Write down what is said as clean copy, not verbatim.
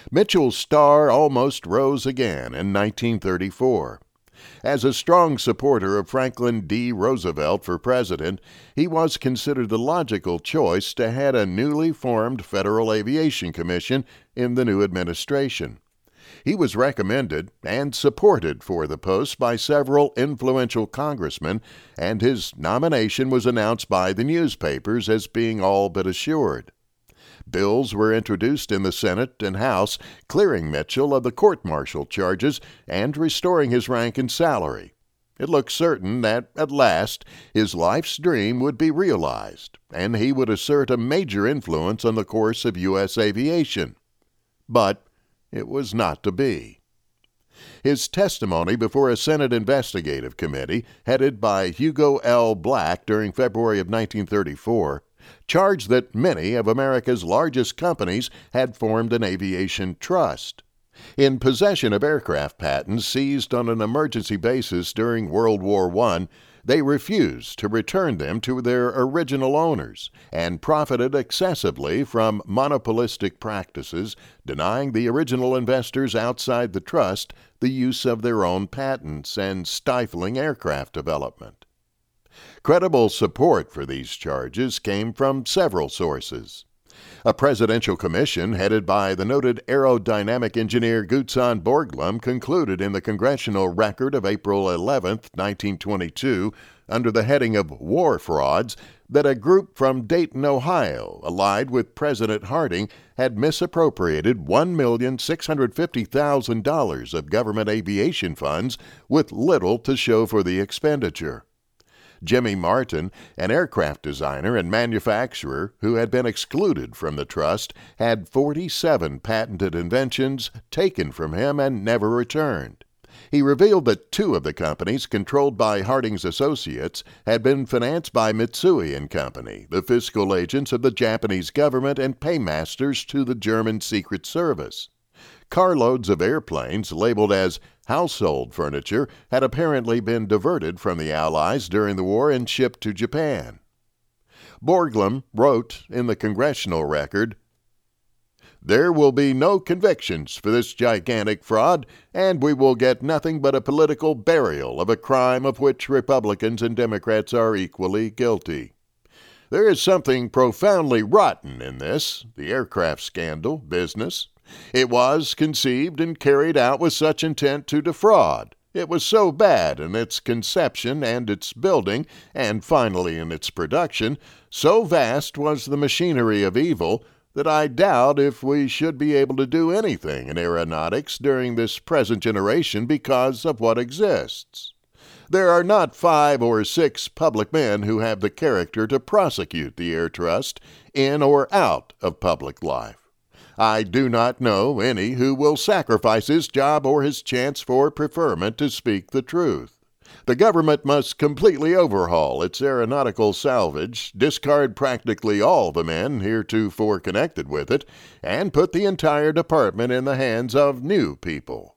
Mitchell's star almost rose again in 1934. As a strong supporter of Franklin D. Roosevelt for president, he was considered the logical choice to head a newly formed Federal Aviation Commission in the new administration. He was recommended and supported for the post by several influential congressmen, and his nomination was announced by the newspapers as being all but assured. Bills were introduced in the Senate and House clearing Mitchell of the court-martial charges and restoring his rank and salary. It looked certain that, at last, his life's dream would be realized, and he would assert a major influence on the course of U.S. aviation. But it was not to be. His testimony before a Senate investigative committee, headed by Hugo L. Black during February of 1934, charged that many of America's largest companies had formed an aviation trust. In possession of aircraft patents seized on an emergency basis during World War I, they refused to return them to their original owners and profited excessively from monopolistic practices, denying the original investors outside the trust the use of their own patents and stifling aircraft development. Credible support for these charges came from several sources. A presidential commission headed by the noted aerodynamic engineer Gutzon Borglum concluded in the Congressional Record of April 11, 1922, under the heading of War Frauds, that a group from Dayton, Ohio, allied with President Harding, had misappropriated $1,650,000 of government aviation funds with little to show for the expenditure. Jimmy Martin, an aircraft designer and manufacturer who had been excluded from the trust, had 47 patented inventions taken from him and never returned. He revealed that 2 of the companies controlled by Harding's associates had been financed by Mitsui & Company, the fiscal agents of the Japanese government and paymasters to the German Secret Service. Carloads of airplanes labeled as household furniture had apparently been diverted from the Allies during the war and shipped to Japan. Borglum wrote in the Congressional Record, "There will be no convictions for this gigantic fraud, and we will get nothing but a political burial of a crime of which Republicans and Democrats are equally guilty. There is something profoundly rotten in this, the aircraft scandal business. It was conceived and carried out with such intent to defraud. It was so bad in its conception and its building, and finally in its production, so vast was the machinery of evil, that I doubt if we should be able to do anything in aeronautics during this present generation because of what exists. There are not 5 or 6 public men who have the character to prosecute the Air Trust in or out of public life. I do not know any who will sacrifice his job or his chance for preferment to speak the truth. The government must completely overhaul its aeronautical salvage, discard practically all the men heretofore connected with it, and put the entire department in the hands of new people.